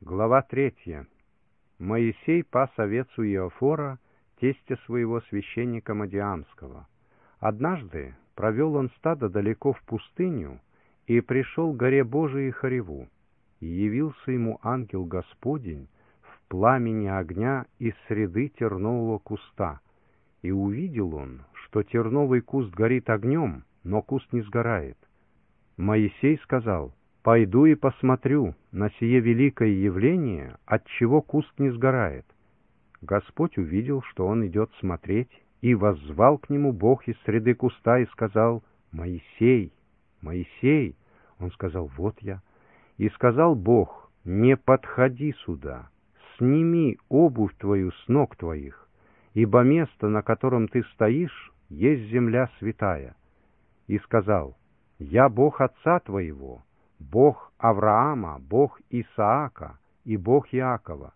Глава 3. Моисей пас овец у Иофора, тестя своего священника Мадиамского. Однажды провел он стадо далеко в пустыню и пришел к горе Божией Хореву, и явился ему ангел Господень в пламени огня из среды тернового куста. И увидел он, что терновый куст горит огнем, но куст не сгорает. Моисей сказал: «Пойду и посмотрю на сие великое явление, отчего куст не сгорает». Господь увидел, что он идет смотреть, и воззвал к нему Бог из среды куста и сказал: «Моисей, Моисей!» Он сказал: «Вот я». И сказал Бог: «Не подходи сюда, сними обувь твою с ног твоих, ибо место, на котором ты стоишь, есть земля святая». И сказал: «Я Бог отца твоего, Бог Авраама, Бог Исаака и Бог Иакова».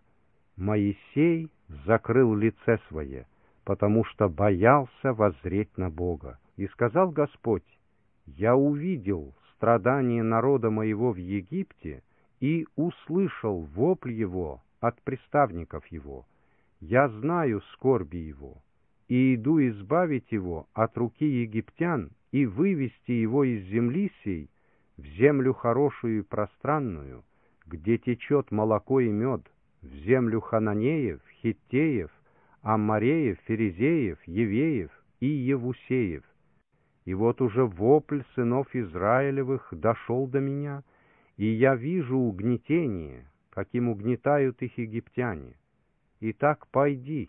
Моисей закрыл лице свое, потому что боялся воззреть на Бога. И сказал Господь: «Я увидел страдания народа моего в Египте и услышал вопль его от приставников его. Я знаю скорби его, и иду избавить его от руки египтян и вывести его из земли сей в землю хорошую и пространную, где течет молоко и мед, в землю хананеев, хиттеев, аммореев, ферезеев, евеев и евусеев. И вот уже вопль сынов Израилевых дошел до меня, и я вижу угнетение, каким угнетают их египтяне. Итак, пойди,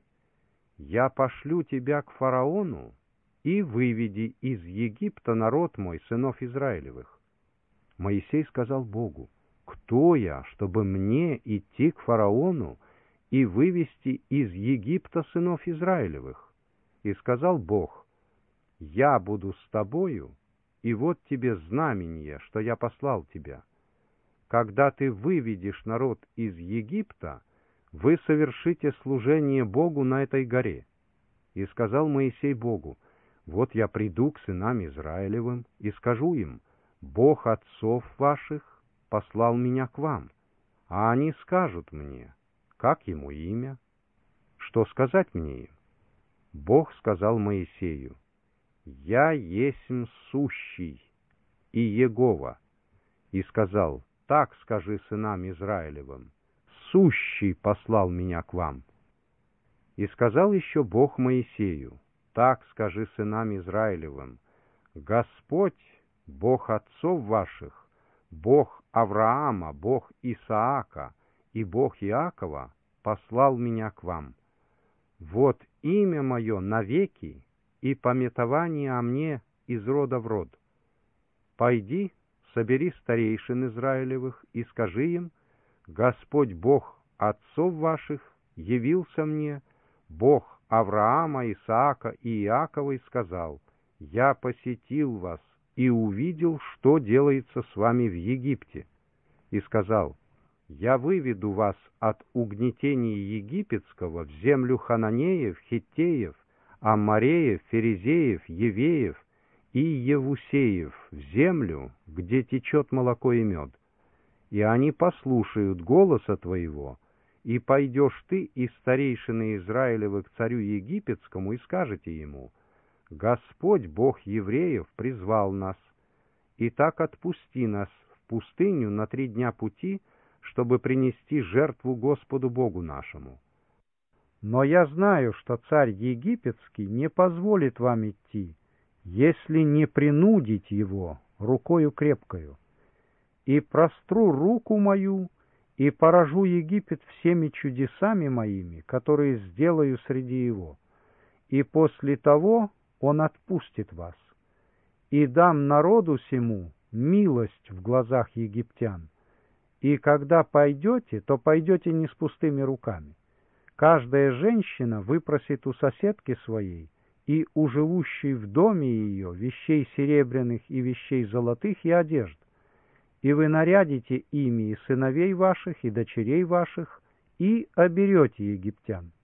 я пошлю тебя к фараону, и выведи из Египта народ мой, сынов Израилевых». Моисей сказал Богу: «Кто я, чтобы мне идти к фараону и вывести из Египта сынов Израилевых?» И сказал Бог: «Я буду с тобою, и вот тебе знамение, что я послал тебя. Когда ты выведешь народ из Египта, вы совершите служение Богу на этой горе». И сказал Моисей Богу: «Вот я приду к сынам Израилевым и скажу им: Бог отцов ваших послал меня к вам». А они скажут мне: как ему имя? Что сказать мне им? Бог сказал Моисею: «Я есмь сущий и Егова». И сказал: так скажи сынам Израилевым: сущий послал меня к вам. И сказал еще Бог Моисею: так скажи сынам Израилевым: Господь, Бог отцов ваших, Бог Авраама, Бог Исаака и Бог Иакова послал меня к вам. Вот имя мое навеки, и памятование о мне из рода в род. Пойди, собери старейшин Израилевых и скажи им: Господь Бог отцов ваших явился мне, Бог Авраама, Исаака и Иакова, и сказал: я посетил вас и увидел, что делается с вами в Египте. И сказал: я выведу вас от угнетения египетского в землю хананеев, хиттеев, аммореев, ферезеев, евеев и евусеев, в землю, где течет молоко и мед. И они послушают голоса твоего, и пойдешь ты и старейшины Израилевы к царю египетскому, и скажете ему: Господь, Бог евреев, призвал нас. И так отпусти нас в пустыню на 3 дня пути, чтобы принести жертву Господу Богу нашему. Но я знаю, что царь египетский не позволит вам идти, если не принудить его рукою крепкою. И простру руку мою, и поражу Египет всеми чудесами моими, которые сделаю среди его. И после того он отпустит вас. И дам народу сему милость в глазах египтян. И когда пойдете, то пойдете не с пустыми руками. Каждая женщина выпросит у соседки своей и у живущей в доме ее вещей серебряных и вещей золотых и одежд. И вы нарядите ими и сыновей ваших, и дочерей ваших, и оберете египтян.